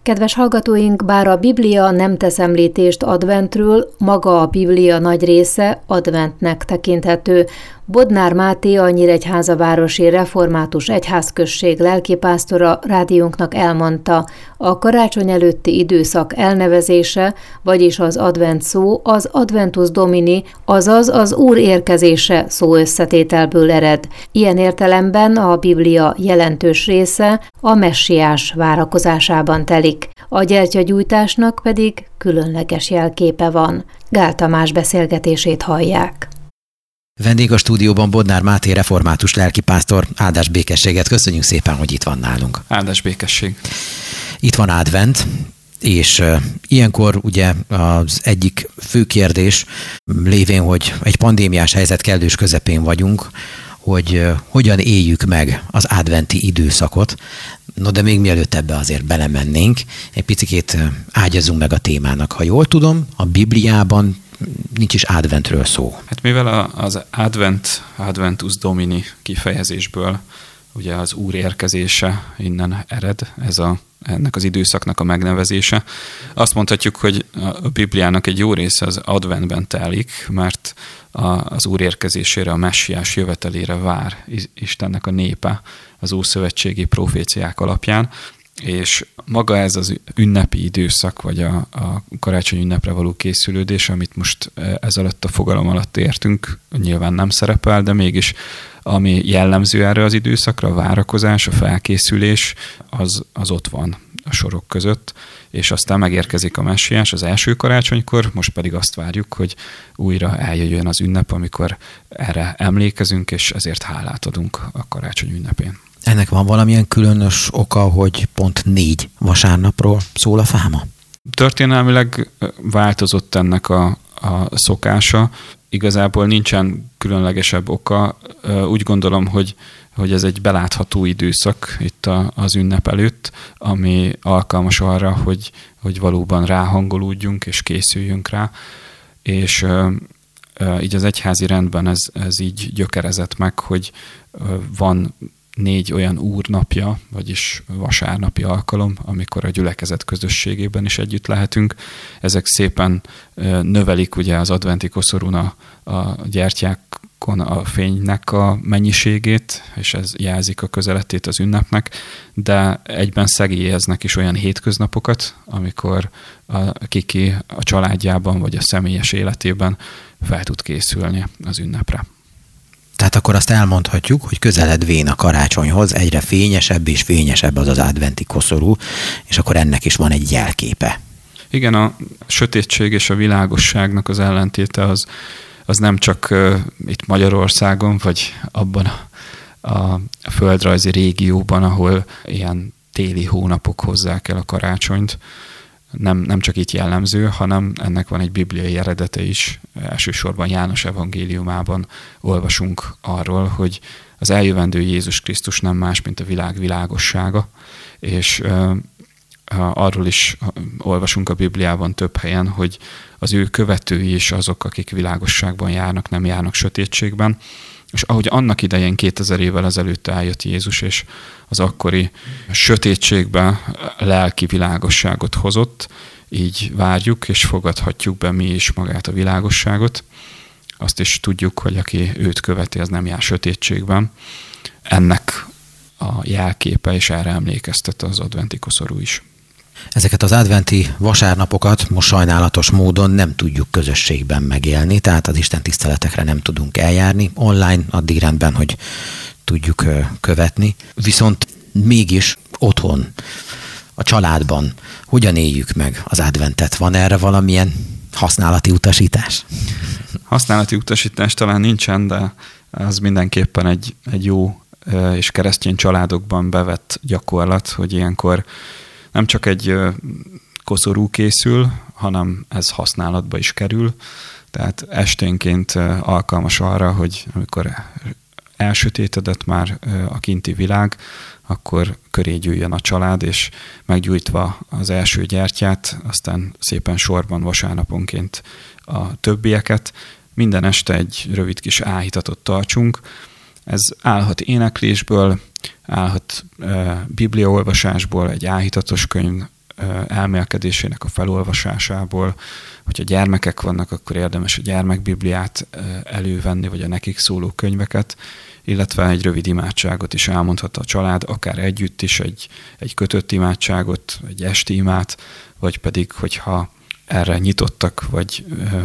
Kedves hallgatóink, bár a Biblia nem tesz említést adventről, maga a Biblia nagy része adventnek tekinthető. Bodnár Máté, a Nyíregyháza-városi református egyházközség lelkipásztora rádiónknak elmondta, a karácsony előtti időszak elnevezése, vagyis az advent szó az Adventus Domini, azaz az Úr érkezése szóösszetételből ered. Ilyen értelemben a Biblia jelentős része a messiás várakozásában telik. A gyertyagyújtásnak pedig különleges jelképe van. Gál Tamás beszélgetését hallják. Vendég a stúdióban Bodnár Máté református lelkipásztor. Áldás békességet, köszönjük szépen, hogy itt van nálunk. Áldás békesség. Itt van advent, és ilyenkor ugye az egyik fő kérdés lévén, hogy egy pandémiás helyzet kellős közepén vagyunk, hogy hogyan éljük meg az adventi időszakot. No, de még mielőtt ebbe azért belemennénk, egy picikét ágyazunk meg a témának. Ha jól tudom, a Bibliában nincs is adventről szó. Hát mivel az Adventus Domini kifejezésből ugye az Úr érkezése innen ered, ennek az időszaknak a megnevezése, azt mondhatjuk, hogy a Bibliának egy jó része az adventben telik, mert az Úr érkezésére, a messiás jövetelére vár Istennek a népe az ószövetségi proféciák alapján, és maga ez az ünnepi időszak, vagy a karácsony ünnepre való készülődés, amit most ez alatt a fogalom alatt értünk, nyilván nem szerepel, de mégis ami jellemző erre az időszakra, a várakozás, a felkészülés, az ott van a sorok között, és aztán megérkezik a messiás az első karácsonykor, most pedig azt várjuk, hogy újra eljöjjön az ünnep, amikor erre emlékezünk, és ezért hálát adunk a karácsony ünnepén. Ennek van valamilyen különös oka, hogy pont 4 vasárnapról szól a fáma? Történelmileg változott ennek a szokása. Igazából nincsen különlegesebb oka. Úgy gondolom, hogy ez egy belátható időszak itt az ünnep előtt, ami alkalmas arra, hogy valóban ráhangolódjunk és készüljünk rá. És így az egyházi rendben ez így gyökerezett meg, hogy van 4 olyan úrnapja, vagyis vasárnapi alkalom, amikor a gyülekezet közösségében is együtt lehetünk. Ezek szépen növelik ugye az adventi koszorún a gyertyákon a fénynek a mennyiségét, és ez jelzik a közeletét az ünnepnek, de egyben szegélyeznek is olyan hétköznapokat, amikor kiki a családjában vagy a személyes életében fel tud készülni az ünnepre. Tehát akkor azt elmondhatjuk, hogy közeledvén a karácsonyhoz egyre fényesebb és fényesebb az adventi koszorú, és akkor ennek is van egy jelképe. Igen, a sötétség és a világosságnak az ellentéte az nem csak itt Magyarországon, vagy abban a földrajzi régióban, ahol ilyen téli hónapok hozzák el a karácsonyt, nem csak itt jellemző, hanem ennek van egy bibliai eredete is. Elsősorban János evangéliumában olvasunk arról, hogy az eljövendő Jézus Krisztus nem más, mint a világ világossága, és arról is olvasunk a Bibliában több helyen, hogy az ő követői is azok, akik világosságban járnak, nem járnak sötétségben. És ahogy annak idején 2000 évvel ezelőtt eljött Jézus, és az akkori sötétségben lelki világosságot hozott, így várjuk, és fogadhatjuk be mi is magát a világosságot. Azt is tudjuk, hogy aki őt követi, az nem jár sötétségben. Ennek a jelképe, és erre emlékeztet az adventi koszorú is. Ezeket az adventi vasárnapokat most sajnálatos módon nem tudjuk közösségben megélni, tehát az Isten tiszteletekre nem tudunk eljárni, online addig rendben, hogy tudjuk követni. Viszont mégis otthon, a családban hogyan éljük meg az adventet? Van erre valamilyen használati utasítás? Használati utasítás talán nincsen, de az mindenképpen egy jó és keresztény családokban bevett gyakorlat, hogy ilyenkor nem csak egy koszorú készül, hanem ez használatba is kerül. Tehát esténként alkalmas arra, hogy amikor elsötétedett már a kinti világ, akkor köré gyűjjön a család, és meggyújtva az első gyertyát, aztán szépen sorban vasárnaponként a többieket, minden este egy rövid kis áhítatot tartsunk. Ez állhat éneklésből, állhat bibliaolvasásból, egy áhítatos könyv elmélkedésének a felolvasásából. Hogyha gyermekek vannak, akkor érdemes a gyermekbibliát elővenni, vagy a nekik szóló könyveket, illetve egy rövid imádságot is elmondhat a család, akár együtt is egy kötött imádságot, egy esti imát, vagy pedig, hogyha erre nyitottak, vagy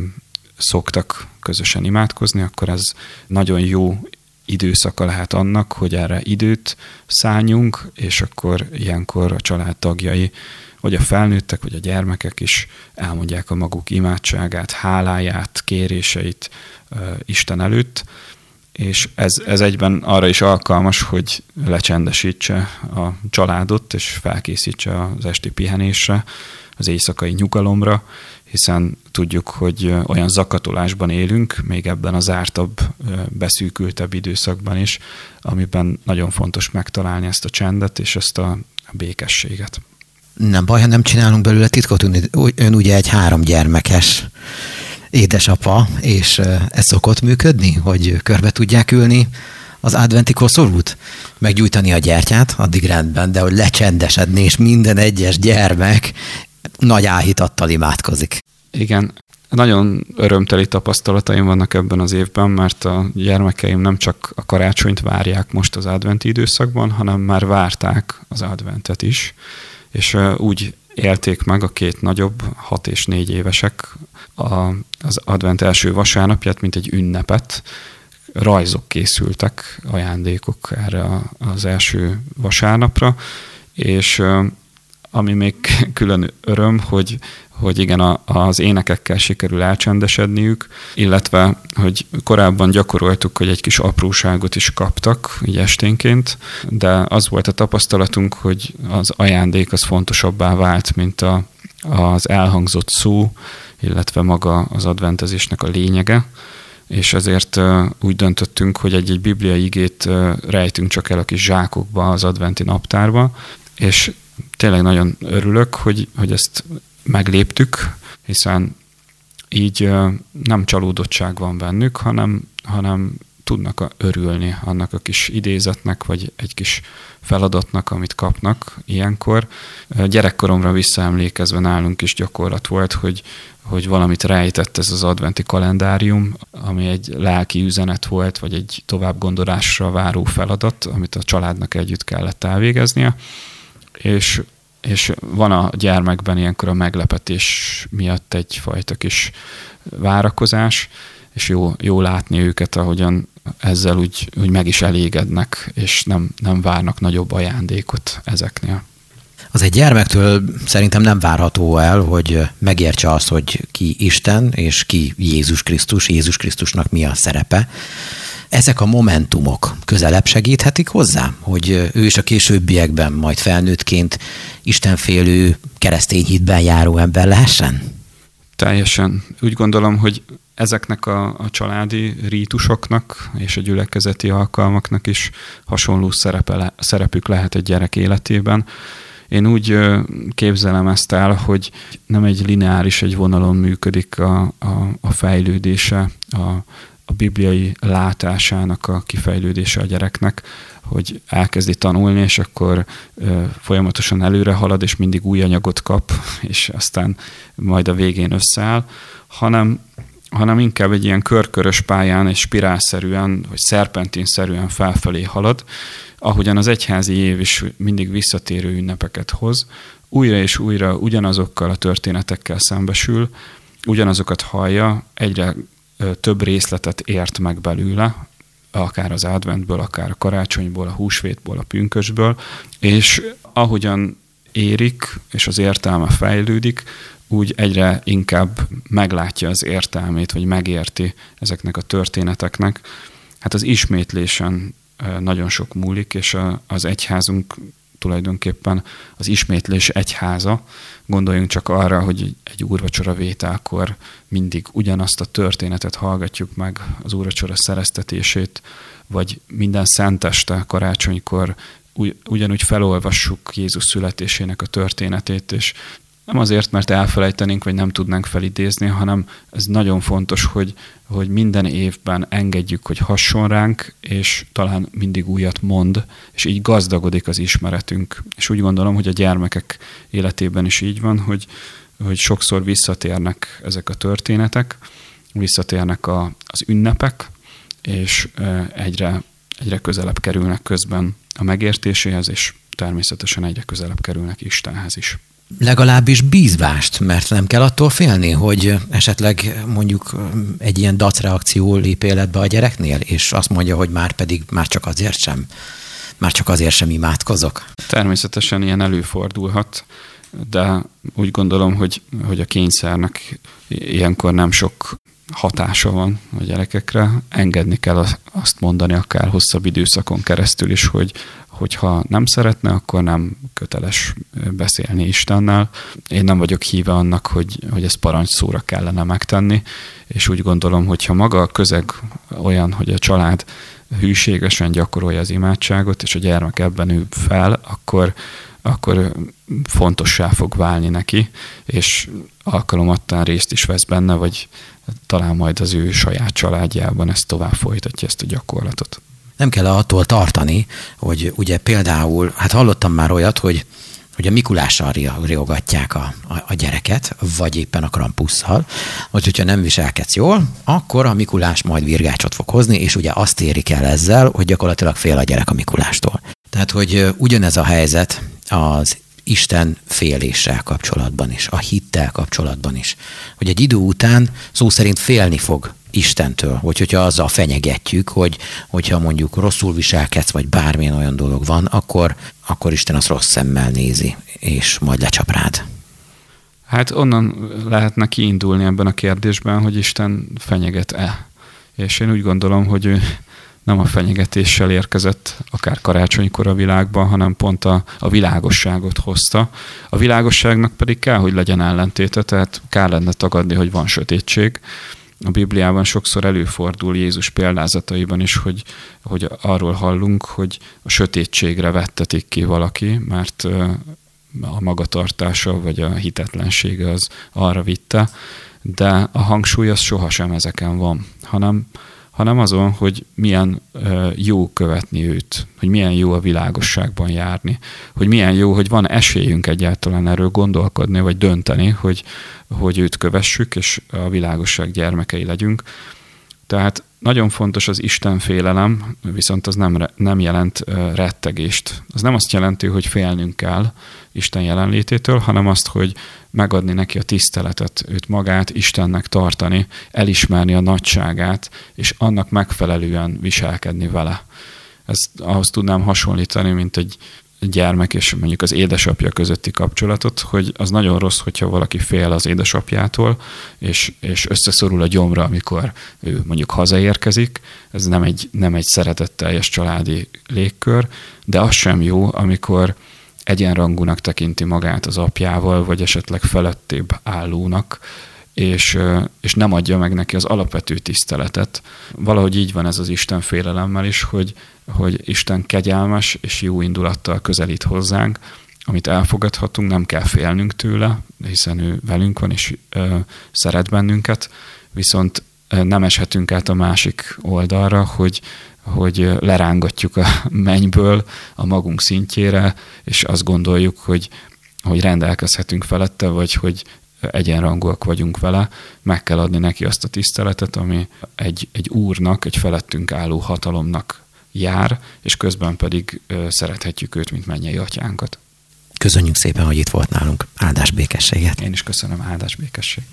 szoktak közösen imádkozni, akkor ez nagyon jó időszaka lehet annak, hogy erre időt szálljunk, és akkor ilyenkor a család tagjai, vagy a felnőttek, vagy a gyermekek is elmondják a maguk imádságát, háláját, kéréseit Isten előtt, és ez egyben arra is alkalmas, hogy lecsendesítse a családot, és felkészítse az esti pihenésre, az éjszakai nyugalomra, hiszen tudjuk, hogy olyan zakatolásban élünk, még ebben a zártabb, beszűkültebb időszakban is, amiben nagyon fontos megtalálni ezt a csendet és ezt a békességet. Nem baj, ha nem csinálunk belőle titkot, ön ugye egy 3 gyermekes édesapa, és ez szokott működni, hogy körbe tudják ülni az adventi koszorút, meggyújtani a gyertyát, addig rendben, de hogy lecsendesedni, és minden egyes gyermek nagy áhítattal imádkozik. Igen, nagyon örömteli tapasztalataim vannak ebben az évben, mert a gyermekeim nem csak a karácsonyt várják most az adventi időszakban, hanem már várták az adventet is, és úgy élték meg a 2 nagyobb, 6 és 4 évesek az advent első vasárnapját, mint egy ünnepet. Rajzok készültek, ajándékok erre az első vasárnapra, és ami még külön öröm, hogy igen, az énekekkel sikerül elcsendesedniük, illetve, hogy korábban gyakoroltuk, hogy egy kis apróságot is kaptak, így esténként, de az volt a tapasztalatunk, hogy az ajándék az fontosabbá vált, mint az elhangzott szó, illetve maga az adventezésnek a lényege, és ezért úgy döntöttünk, hogy egy bibliai igét rejtünk csak el a kis zsákokba az adventi naptárba, és tényleg nagyon örülök, hogy ezt megléptük, hiszen így nem csalódottság van bennük, hanem tudnak örülni annak a kis idézetnek, vagy egy kis feladatnak, amit kapnak ilyenkor. Gyerekkoromra visszaemlékezve nálunk is gyakorlat volt, hogy valamit rejtett ez az adventi kalendárium, ami egy lelki üzenet volt, vagy egy továbbgondolásra váró feladat, amit a családnak együtt kellett elvégeznie. És van a gyermekben ilyenkor a meglepetés miatt egyfajta kis várakozás, és jó látni őket, ahogyan ezzel úgy meg is elégednek, és nem várnak nagyobb ajándékot ezeknél. Az egy gyermektől szerintem nem várható el, hogy megértse azt, hogy ki Isten, és ki Jézus Krisztus, Jézus Krisztusnak mi a szerepe. Ezek a momentumok közelebb segíthetik hozzá, hogy ő is a későbbiekben, majd felnőttként istenfélő, keresztény hitben járó ember lehessen? Teljesen. Úgy gondolom, hogy ezeknek a családi rítusoknak és a gyülekezeti alkalmaknak is hasonló szerepük lehet egy gyerek életében. Én úgy képzelem ezt el, hogy nem egy lineáris, egy vonalon működik a fejlődése, a bibliai látásának a kifejlődése a gyereknek, hogy elkezdi tanulni, és akkor folyamatosan előre halad, és mindig új anyagot kap, és aztán majd a végén összeáll, hanem inkább egy ilyen körkörös pályán, és spirálszerűen, vagy szerpentinszerűen felfelé halad, ahogyan az egyházi év is mindig visszatérő ünnepeket hoz, újra és újra ugyanazokkal a történetekkel szembesül, ugyanazokat hallja, egyre több részletet ért meg belőle, akár az adventből, akár a karácsonyból, a húsvétból, a pünkösből, és ahogyan érik, és az értelme fejlődik, úgy egyre inkább meglátja az értelmét, vagy megérti ezeknek a történeteknek. Hát az ismétlésen nagyon sok múlik, és az egyházunk tulajdonképpen az ismétlés egyháza. Gondoljunk csak arra, hogy egy úrvacsora vételkor mindig ugyanazt a történetet hallgatjuk meg, az úrvacsora szereztetését, vagy minden szenteste karácsonykor ugyanúgy felolvassuk Jézus születésének a történetét, és Nem azért, mert elfelejtenénk, vagy nem tudnánk felidézni, hanem ez nagyon fontos, hogy minden évben engedjük, hogy hasson ránk, és talán mindig újat mond, és így gazdagodik az ismeretünk. És úgy gondolom, hogy a gyermekek életében is így van, hogy sokszor visszatérnek ezek a történetek, visszatérnek az ünnepek, és egyre közelebb kerülnek közben a megértéséhez, és természetesen egyre közelebb kerülnek Istenhez is. Legalábbis bízvást, mert nem kell attól félni, hogy esetleg mondjuk egy ilyen dacreakció lép életbe a gyereknél, és azt mondja, hogy már csak azért sem imádkozok. Természetesen ilyen előfordulhat, de úgy gondolom, hogy a kényszernek ilyenkor nem sok hatása van a gyerekekre. Engedni kell azt mondani akár hosszabb időszakon keresztül is, hogyha nem szeretne, akkor nem köteles beszélni Istennel. Én nem vagyok híve annak, hogy ezt parancsszóra kellene megtenni, és úgy gondolom, hogyha maga a közeg olyan, hogy a család hűségesen gyakorolja az imádságot, és a gyermek ebben ül fel, akkor fontossá fog válni neki, és alkalomattán részt is vesz benne, vagy talán majd az ő saját családjában ezt tovább folytatja, ezt a gyakorlatot. Nem kell attól tartani, hogy ugye például, hát hallottam már olyat, hogy a Mikulással riogatják a gyereket, vagy éppen a Krampusszal, hogyha nem viselkedsz jól, akkor a Mikulás majd virgácsot fog hozni, és ugye azt érik el ezzel, hogy gyakorlatilag fél a gyerek a Mikulástól. Tehát, hogy ugyanez a helyzet az Isten féléssel kapcsolatban is, a hittel kapcsolatban is. Hogy egy idő után szó szerint félni fog Istentől, hogyha azzal fenyegetjük, hogyha mondjuk rosszul viselkedsz, vagy bármilyen olyan dolog van, akkor Isten azt rossz szemmel nézi, és majd lecsap rád. Hát onnan lehetne kiindulni ebben a kérdésben, hogy Isten fenyeget-e. És én úgy gondolom, hogy ő nem a fenyegetéssel érkezett akár karácsonykor a világban, hanem pont a világosságot hozta. A világosságnak pedig kell, hogy legyen ellentéte, tehát kellene tagadni, hogy van sötétség. A Bibliában sokszor előfordul Jézus példázataiban is, hogy arról hallunk, hogy a sötétségre vettetik ki valaki, mert a magatartása vagy a hitetlensége az arra vitte, de a hangsúly az sohasem ezeken van, hanem azon, hogy milyen jó követni őt, hogy milyen jó a világosságban járni, hogy milyen jó, hogy van esélyünk egyáltalán erről gondolkodni, vagy dönteni, hogy őt kövessük, és a világosság gyermekei legyünk. Tehát nagyon fontos az Isten félelem, viszont az nem jelent rettegést. Az nem azt jelenti, hogy félnünk kell Isten jelenlététől, hanem azt, hogy megadni neki a tiszteletet, őt magát Istennek tartani, elismerni a nagyságát, és annak megfelelően viselkedni vele. Ezt ahhoz tudnám hasonlítani, mint egy gyermek és mondjuk az édesapja közötti kapcsolatot, hogy az nagyon rossz, hogyha valaki fél az édesapjától, és összeszorul a gyomra, amikor ő mondjuk hazaérkezik. Ez nem egy szeretetteljes családi légkör, de az sem jó, amikor egyenrangúnak tekinti magát az apjával, vagy esetleg felettébb állónak, és nem adja meg neki az alapvető tiszteletet. Valahogy így van ez az Isten félelemmel is, hogy Isten kegyelmes és jó indulattal közelít hozzánk, amit elfogadhatunk, nem kell félnünk tőle, hiszen ő velünk van és szeret bennünket, viszont nem eshetünk át a másik oldalra, hogy lerángatjuk a mennyből a magunk szintjére, és azt gondoljuk, hogy rendelkezhetünk felette, vagy hogy egyenrangúak vagyunk vele, meg kell adni neki azt a tiszteletet, ami egy úrnak, egy felettünk álló hatalomnak jár, és közben pedig szerethetjük őt, mint mennyei atyánkat. Köszönjük szépen, hogy itt volt nálunk. Áldás békességet. Én is köszönöm, áldás békesség.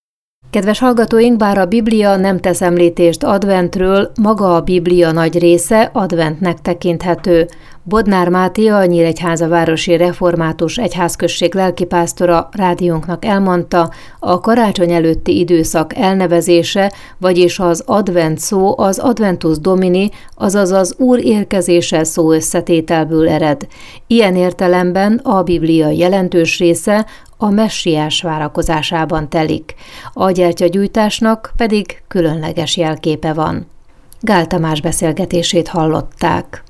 Kedves hallgatóink, bár a Biblia nem tesz említést adventről, maga a Biblia nagy része adventnek tekinthető. Bodnár Máté, a Nyíregyháza-városi református egyházközség lelkipásztora rádiónknak elmondta, a karácsony előtti időszak elnevezése, vagyis az advent szó az adventus domini, azaz az Úr érkezése szó összetételből ered. Ilyen értelemben a Biblia jelentős része a messiás várakozásában telik. A gyertyagyújtásnak pedig különleges jelképe van. Gál Tamás beszélgetését hallották.